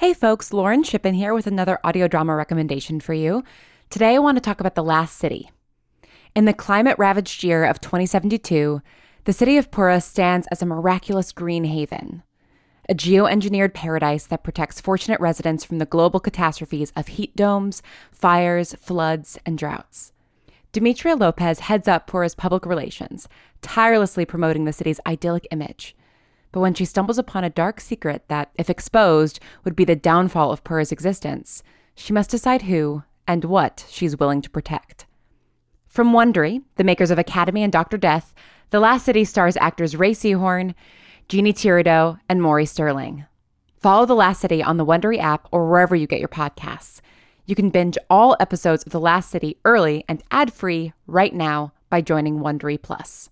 Hey folks, Lauren Shippen here with another audio drama recommendation for you. Today I want to talk about The Last City. In the climate-ravaged year of 2072, the city of Pura stands as a miraculous green haven, a geoengineered paradise that protects fortunate residents from the global catastrophes of heat domes, fires, floods, and droughts. Demetria Lopez heads up Pura's public relations, tirelessly promoting the city's idyllic image. But when she stumbles upon a dark secret that, if exposed, would be the downfall of Pura's existence, she must decide who and what she's willing to protect. From Wondery, the makers of Academy and Dr. Death, The Last City stars actors Ray Seahorn, Jeannie Tirado, and Maury Sterling. Follow The Last City on the Wondery app or wherever you get your podcasts. You can binge all episodes of The Last City early and ad-free right now by joining Wondery Plus.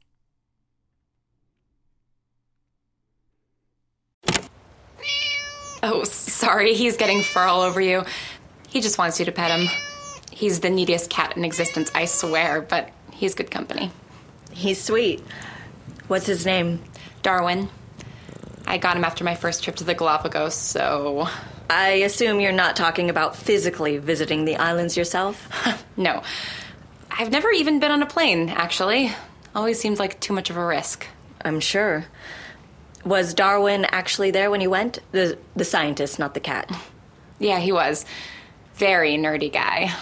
Oh, sorry, he's getting fur all over you. He just wants you to pet him. He's the neediest cat in existence, I swear, but he's good company. He's sweet. What's his name? Darwin. I got him after my first trip to the Galapagos, so... I assume you're not talking about physically visiting the islands yourself? No. I've never even been on a plane, actually. Always seemed like too much of a risk. I'm sure. Was Darwin actually there when you went? The scientist, not the cat. Yeah, he was. Very nerdy guy.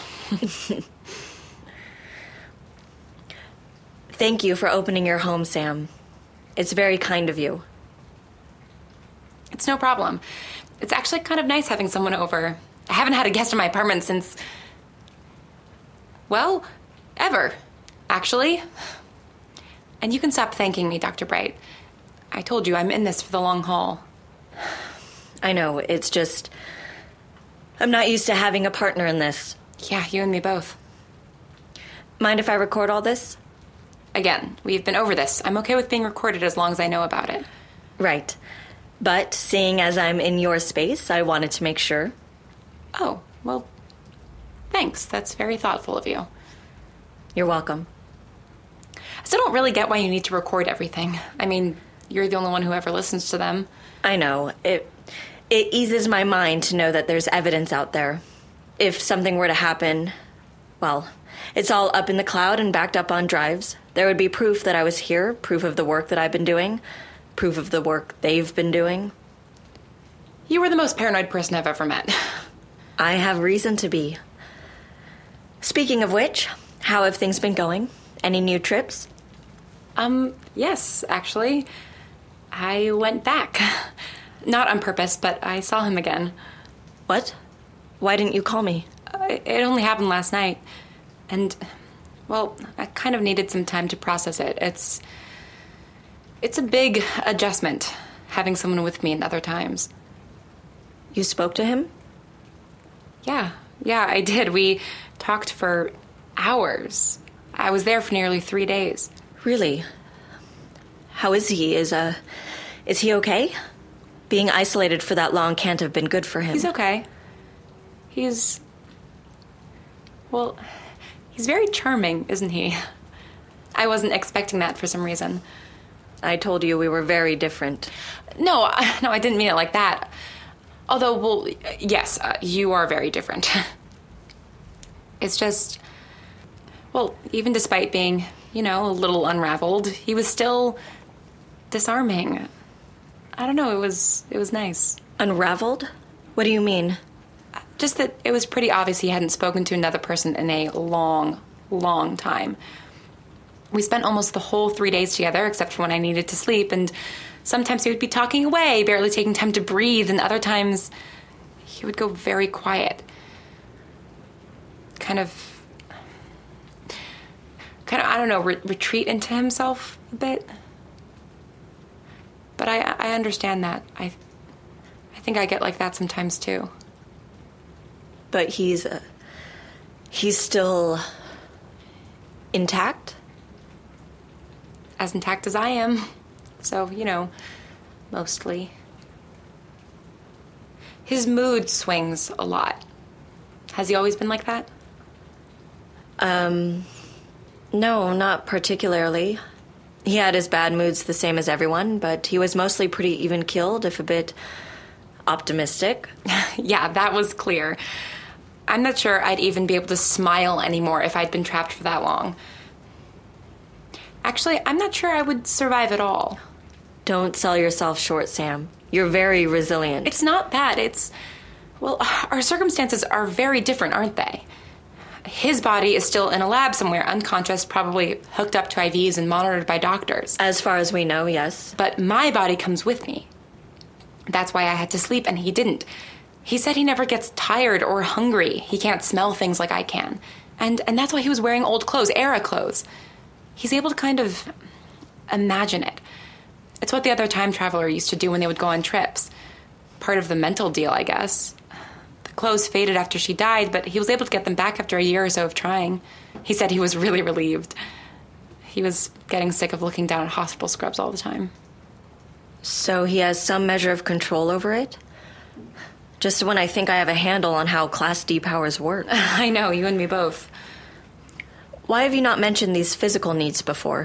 Thank you for opening your home, Sam. It's very kind of you. It's no problem. It's actually kind of nice having someone over. I haven't had a guest in my apartment since... well, ever, actually. And you can stop thanking me, Dr. Bright. I told you I'm in this for the long haul. I know, it's just... I'm not used to having a partner in this. Yeah, you and me both. Mind if I record all this? Again, we've been over this. I'm okay with being recorded as long as I know about it. Right. But seeing as I'm in your space, I wanted to make sure. Oh, well, thanks. That's very thoughtful of you. You're welcome. I still don't really get why you need to record everything. I mean, you're the only one who ever listens to them. I know. It eases my mind to know that there's evidence out there. If something were to happen, well, it's all up in the cloud and backed up on drives. There would be proof that I was here, proof of the work that I've been doing, proof of the work they've been doing. You were the most paranoid person I've ever met. I have reason to be. Speaking of which, how have things been going? Any new trips? Yes, actually. I went back. Not on purpose, but I saw him again. What? Why didn't you call me? It only happened last night. And, well, I kind of needed some time to process it. It's a big adjustment, having someone with me in other times. You spoke to him? Yeah, I did. We talked for hours. I was there for nearly 3 days. Really? How is he? Is he okay? Being isolated for that long can't have been good for him. He's okay. Well, he's very charming, isn't he? I wasn't expecting that for some reason. I told you we were very different. No, I didn't mean it like that. Although, well, yes, you are very different. It's just, well, even despite being, a little unraveled, he was still disarming. I don't know, it was nice. Unraveled? What do you mean? Just that it was pretty obvious he hadn't spoken to another person in a long, long time. We spent almost the whole 3 days together, except for when I needed to sleep, and sometimes he would be talking away, barely taking time to breathe, and other times he would go very quiet. Kind of, I don't know, retreat into himself a bit. But I understand that. I think I get like that sometimes too. But he's still intact? As intact as I am. So, mostly. His mood swings a lot. Has he always been like that? No, not particularly. He had his bad moods the same as everyone, but he was mostly pretty even-keeled, if a bit optimistic. Yeah, that was clear. I'm not sure I'd even be able to smile anymore if I'd been trapped for that long. Actually, I'm not sure I would survive at all. Don't sell yourself short, Sam. You're very resilient. It's not that. Well, our circumstances are very different, aren't they? His body is still in a lab somewhere, unconscious, probably hooked up to IVs and monitored by doctors. As far as we know, yes. But my body comes with me. That's why I had to sleep, and he didn't. He said he never gets tired or hungry. He can't smell things like I can. And that's why he was wearing old clothes, era clothes. He's able to kind of imagine it. It's what the other time traveler used to do when they would go on trips. Part of the mental deal, I guess. The clothes faded after she died, but he was able to get them back after a year or so of trying. He said he was really relieved. He was getting sick of looking down at hospital scrubs all the time. So he has some measure of control over it? Just when I think I have a handle on how Class D powers work. I know, you and me both. Why have you not mentioned these physical needs before?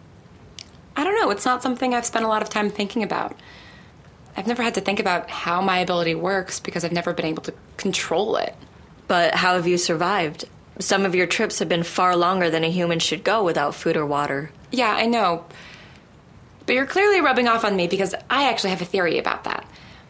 I don't know, it's not something I've spent a lot of time thinking about. I've never had to think about how my ability works because I've never been able to control it. But how have you survived? Some of your trips have been far longer than a human should go without food or water. Yeah, I know. But you're clearly rubbing off on me because I actually have a theory about that.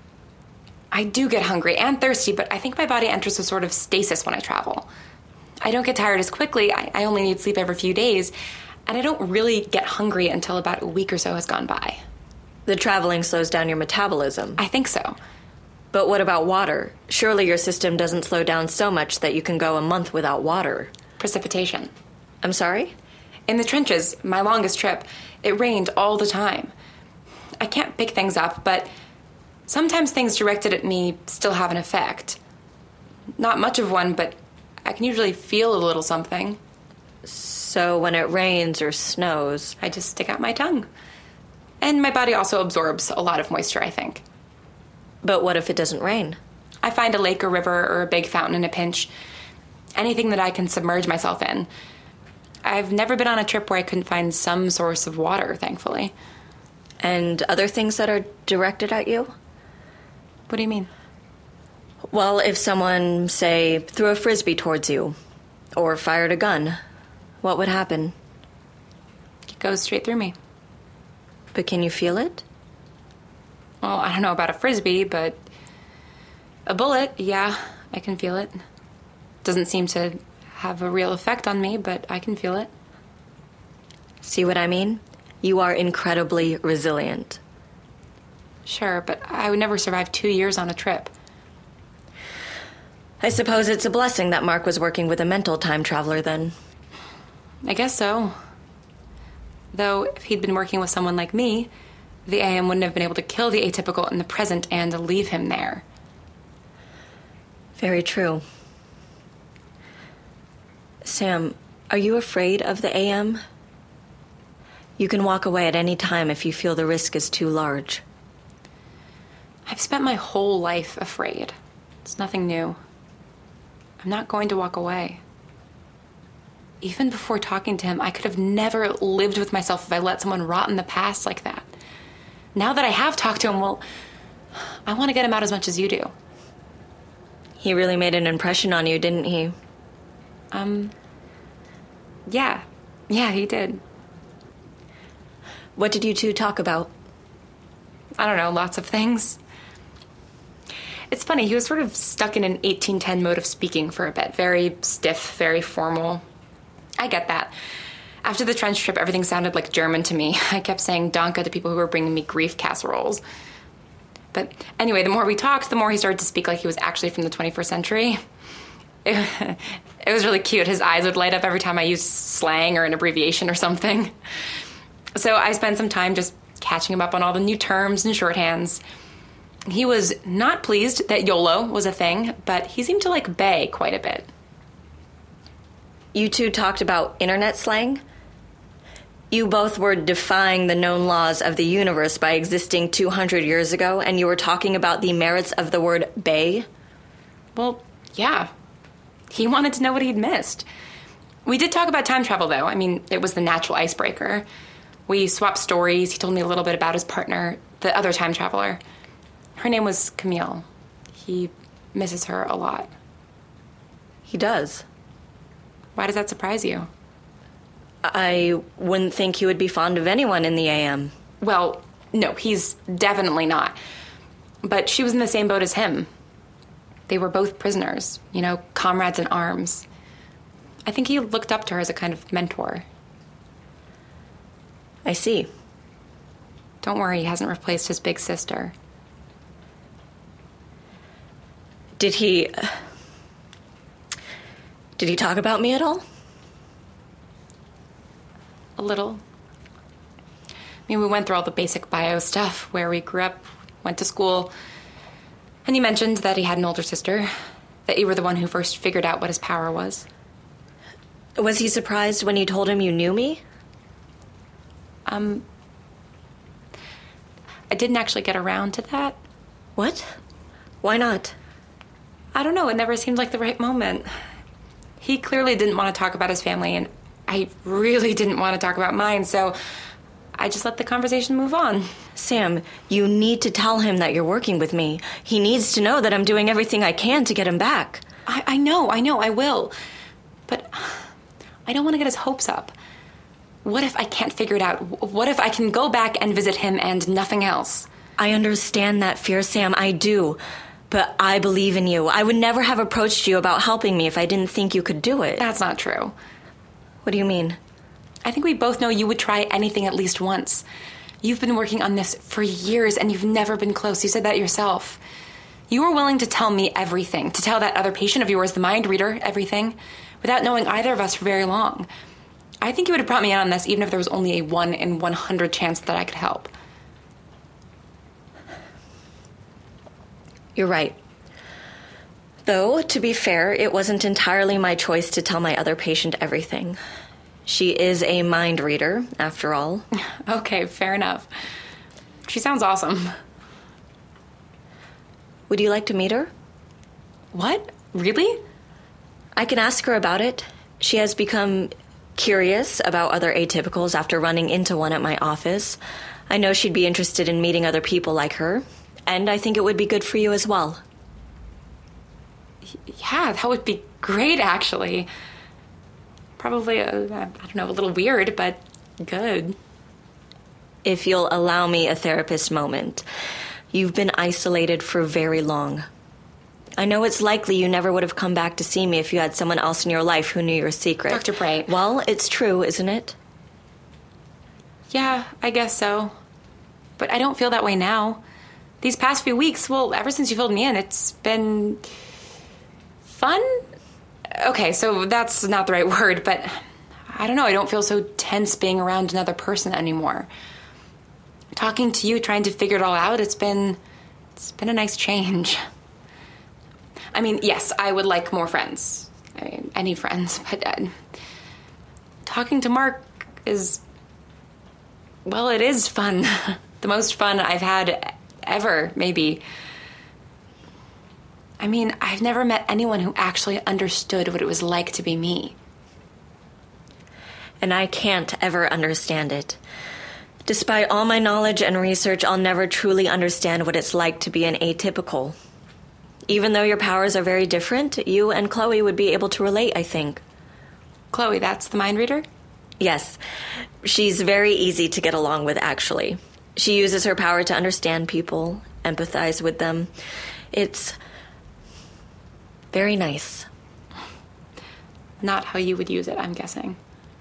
I do get hungry and thirsty, but I think my body enters a sort of stasis when I travel. I don't get tired as quickly, I only need sleep every few days, and I don't really get hungry until about a week or so has gone by. The traveling slows down your metabolism. I think so. But what about water? Surely your system doesn't slow down so much that you can go a month without water. Precipitation. I'm sorry? In the trenches, my longest trip, it rained all the time. I can't pick things up, but sometimes things directed at me still have an effect. Not much of one, but I can usually feel a little something. So when it rains or snows, I just stick out my tongue. And my body also absorbs a lot of moisture, I think. But what if it doesn't rain? I find a lake or river or a big fountain in a pinch. Anything that I can submerge myself in. I've never been on a trip where I couldn't find some source of water, thankfully. And other things that are directed at you? What do you mean? Well, if someone, say, threw a frisbee towards you, or fired a gun, what would happen? It goes straight through me. But can you feel it? Well, I don't know about a frisbee, but a bullet, yeah, I can feel it. Doesn't seem to have a real effect on me, but I can feel it. See what I mean? You are incredibly resilient. Sure, but I would never survive 2 years on a trip. I suppose it's a blessing that Mark was working with a mental time traveler then. I guess so. Though, if he'd been working with someone like me, the AM wouldn't have been able to kill the atypical in the present and leave him there. Very true. Sam, are you afraid of the AM? You can walk away at any time if you feel the risk is too large. I've spent my whole life afraid. It's nothing new. I'm not going to walk away. Even before talking to him, I could have never lived with myself if I let someone rot in the past like that. Now that I have talked to him, well, I want to get him out as much as you do. He really made an impression on you, didn't he? Yeah. Yeah, he did. What did you two talk about? I don't know, lots of things. It's funny, he was sort of stuck in an 1810 mode of speaking for a bit. Very stiff, very formal. I get that. After the trench trip, everything sounded like German to me. I kept saying Danke to people who were bringing me grief casseroles. But anyway, the more we talked, the more he started to speak like he was actually from the 21st century. It was really cute. His eyes would light up every time I used slang or an abbreviation or something. So I spent some time just catching him up on all the new terms and shorthands. He was not pleased that YOLO was a thing, but he seemed to like Bay quite a bit. You two talked about internet slang? You both were defying the known laws of the universe by existing 200 years ago, and you were talking about the merits of the word Bay? Well, yeah. He wanted to know what he'd missed. We did talk about time travel, though. I mean, it was the natural icebreaker. We swapped stories. He told me a little bit about his partner, the other time traveler. Her name was Camille. He misses her a lot. He does. Why does that surprise you? I wouldn't think he would be fond of anyone in the AM. Well, no, he's definitely not. But she was in the same boat as him. They were both prisoners, comrades in arms. I think he looked up to her as a kind of mentor. I see. Don't worry, he hasn't replaced his big sister. Did he talk about me at all? A little. I mean, we went through all the basic bio stuff, where we grew up, went to school, and he mentioned that he had an older sister, that you were the one who first figured out what his power was. Was he surprised when you told him you knew me? I didn't actually get around to that. What? Why not? I don't know, it never seemed like the right moment. He clearly didn't want to talk about his family, and I really didn't want to talk about mine, so I just let the conversation move on. Sam, you need to tell him that you're working with me. He needs to know that I'm doing everything I can to get him back. I know, I will. But I don't want to get his hopes up. What if I can't figure it out? What if I can go back and visit him and nothing else? I understand that fear, Sam, I do. But I believe in you. I would never have approached you about helping me if I didn't think you could do it. That's not true. What do you mean? I think we both know you would try anything at least once. You've been working on this for years and you've never been close. You said that yourself. You were willing to tell me everything, to tell that other patient of yours, the mind reader, everything, without knowing either of us for very long. I think you would have brought me in on this even if there was only a 1 in 100 chance that I could help. You're right. Though, to be fair, it wasn't entirely my choice to tell my other patient everything. She is a mind reader, after all. Okay, fair enough. She sounds awesome. Would you like to meet her? What? Really? I can ask her about it. She has become curious about other atypicals after running into one at my office. I know she'd be interested in meeting other people like her, and I think it would be good for you as well. Yeah, that would be great, actually. Probably, I don't know, a little weird, but good. If you'll allow me a therapist moment. You've been isolated for very long. I know it's likely you never would have come back to see me if you had someone else in your life who knew your secret. Dr. Bright. Well, it's true, isn't it? Yeah, I guess so. But I don't feel that way now. These past few weeks, well, ever since you filled me in, it's been fun? Okay, so that's not the right word, but I don't know, I don't feel so tense being around another person anymore. Talking to you, trying to figure it all out, it's been a nice change. I mean, yes, I would like more friends. I mean, any friends, but talking to Mark is, well, it is fun. The most fun I've had ever, maybe. I mean, I've never met anyone who actually understood what it was like to be me. And I can't ever understand it. Despite all my knowledge and research, I'll never truly understand what it's like to be an atypical. Even though your powers are very different, you and Chloe would be able to relate, I think. Chloe, that's the mind reader? Yes. She's very easy to get along with, actually. She uses her power to understand people, empathize with them. It's very nice. Not how you would use it, I'm guessing.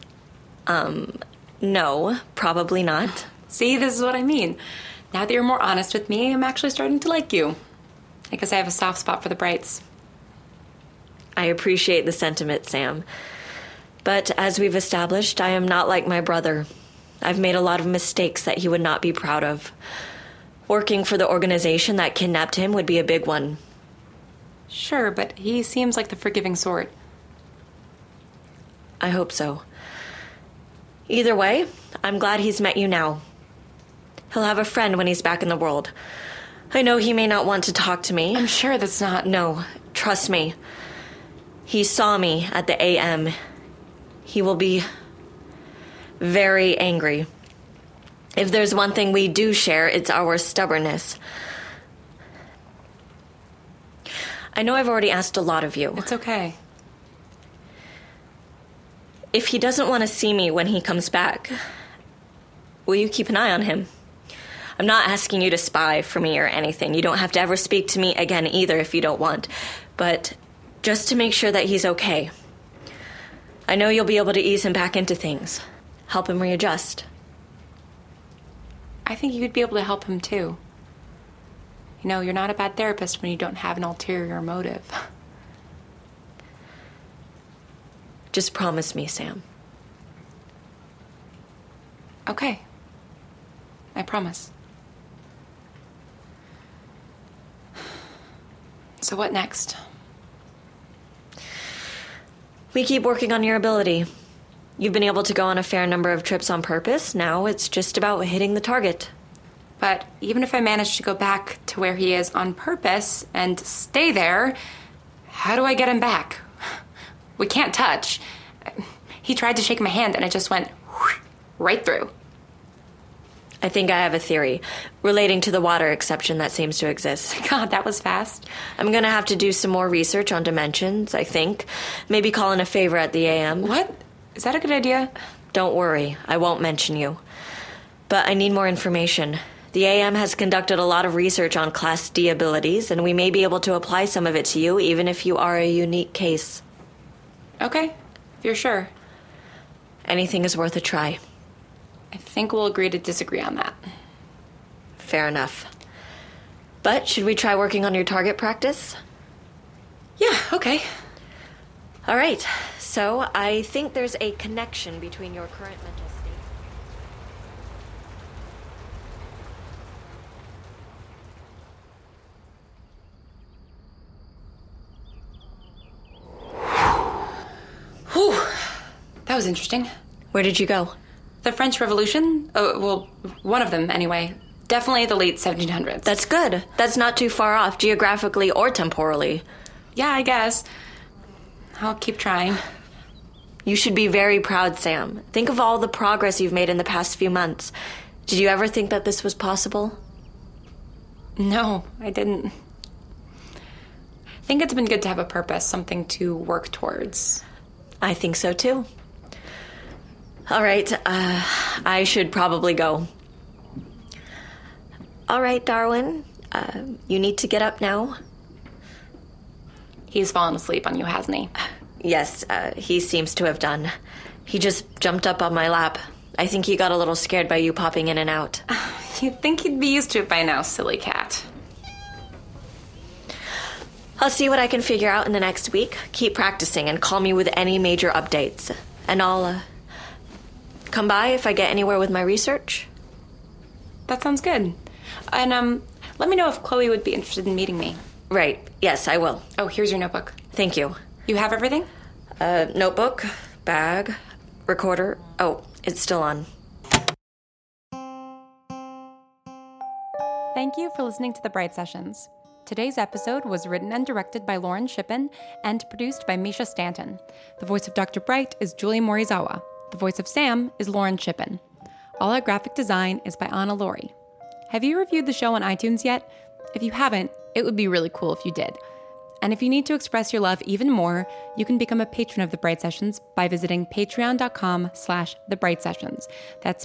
No, probably not. See, this is what I mean. Now that you're more honest with me, I'm actually starting to like you. I guess I have a soft spot for the Brights. I appreciate the sentiment, Sam. But as we've established, I am not like my brother. I've made a lot of mistakes that he would not be proud of. Working for the organization that kidnapped him would be a big one. Sure, but he seems like the forgiving sort. I hope so. Either way, I'm glad he's met you now. He'll have a friend when he's back in the world. I know he may not want to talk to me. I'm sure that's not... No, trust me. He saw me at the AM. He will be very angry. If there's one thing we do share, it's our stubbornness. I know I've already asked a lot of you. It's okay. If he doesn't want to see me when he comes back, will you keep an eye on him? I'm not asking you to spy for me or anything. You don't have to ever speak to me again either if you don't want. But just to make sure that he's okay. I know you'll be able to ease him back into things. Help him readjust. I think you would be able to help him too. You know, you're not a bad therapist when you don't have an ulterior motive. Just promise me, Sam. Okay. I promise. So what next? We keep working on your ability. You've been able to go on a fair number of trips on purpose. Now it's just about hitting the target. But even if I manage to go back to where he is on purpose and stay there, how do I get him back? We can't touch. He tried to shake my hand and it just went right through. I think I have a theory relating to the water exception that seems to exist. God, that was fast. I'm gonna have to do some more research on dimensions, I think. Maybe call in a favor at the AM. What? Is that a good idea? Don't worry, I won't mention you. But I need more information. The AM has conducted a lot of research on Class D abilities, and we may be able to apply some of it to you, even if you are a unique case. Okay, if you're sure. Anything is worth a try. I think we'll agree to disagree on that. Fair enough. But should we try working on your target practice? Yeah, okay. All right, so I think there's a connection between your current mental state. Whew. That was interesting. Where did you go? The French Revolution? Oh, well, one of them, anyway. Definitely the late 1700s. That's good. That's not too far off, geographically or temporally. Yeah, I guess. I'll keep trying. You should be very proud, Sam. Think of all the progress you've made in the past few months. Did you ever think that this was possible? No, I didn't. I think it's been good to have a purpose, something to work towards. I think so, too. All right, I should probably go. All right, Darwin, you need to get up now. He's fallen asleep on you, hasn't he? Yes, he seems to have done. He just jumped up on my lap. I think he got a little scared by you popping in and out. You'd think he'd be used to it by now, silly cat. I'll see what I can figure out in the next week. Keep practicing and call me with any major updates. And I'll, come by if I get anywhere with my research. That sounds good. And, let me know if Chloe would be interested in meeting me. Right. Yes, I will. Oh, here's your notebook. Thank you. You have everything? Notebook, bag, recorder. Oh, it's still on. Thank you for listening to The Bright Sessions. Today's episode was written and directed by Lauren Shippen and produced by Misha Stanton. The voice of Dr. Bright is Julie Morizawa. The voice of Sam is Lauren Shippen. All our graphic design is by Anna Laurie. Have you reviewed the show on iTunes yet? If you haven't, it would be really cool if you did. And if you need to express your love even more, you can become a patron of The Bright Sessions by visiting patreon.com/The Bright Sessions. That's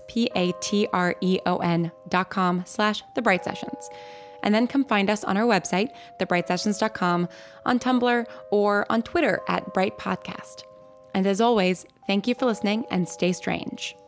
patreon.com/The Bright Sessions. And then come find us on our website, thebrightsessions.com, on Tumblr, or on Twitter @BrightPodcast. And as always, thank you for listening and stay strange.